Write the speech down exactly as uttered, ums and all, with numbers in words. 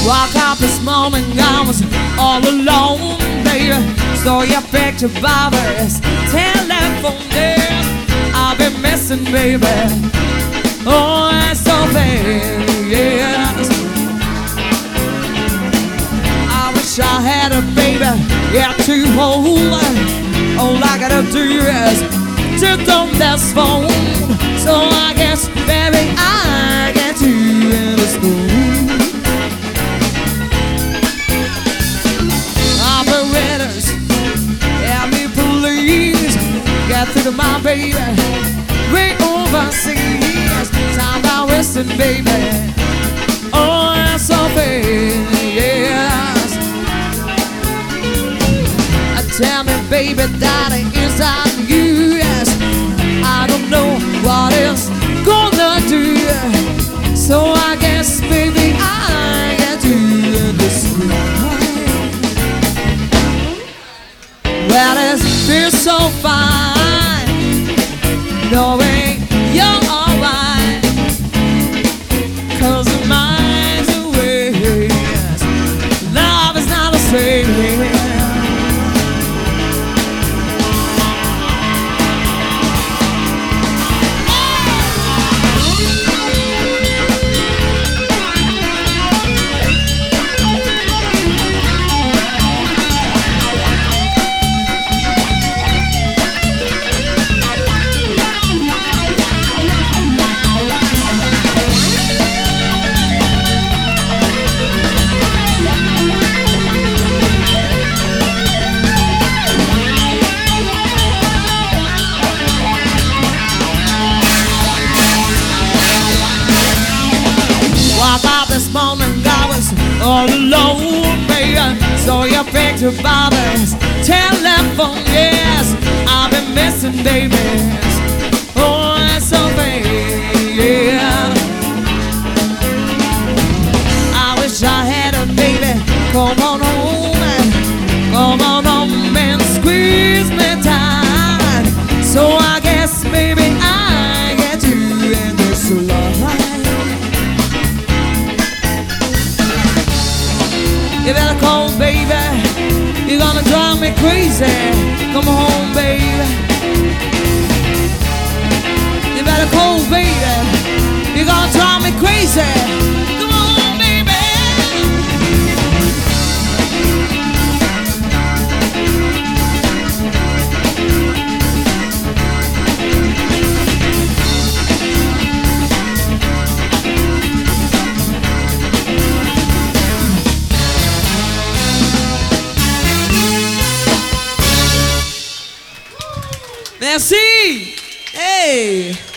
Woke up this morning, I was all alone, baby. Saw your picture by this telephone, yeah. I've been missing, baby. Oh, that's so bad, yeah. I wish I had a baby, yeah, to hold. All I gotta do is turn on this phone. So I guess, baby, I get you in the school. Operators, help me please get through to my baby. Way overseas, time about wasting, baby. Oh, that's so bad, yes. Tell me, baby, daddy, is that you? Yes, I don't know what else gonna do. So I guess, baby, I get you in this life. Well, it feels so fine knowing you're alright, 'cause your mind's away. Yes, love is not the same. This morning I was all alone, baby. Saw your picture by this telephone, yes. I've been missing, babies. Oh, that's so bad, yeah. I wish I had a baby. Come on home and come on home and squeeze me tight. So I guess, baby, I get you in this life. You better call, baby. You're gonna drive me crazy. Come home, baby. You better call, baby. You're gonna drive me crazy. Come on, baby. Merci! Hey!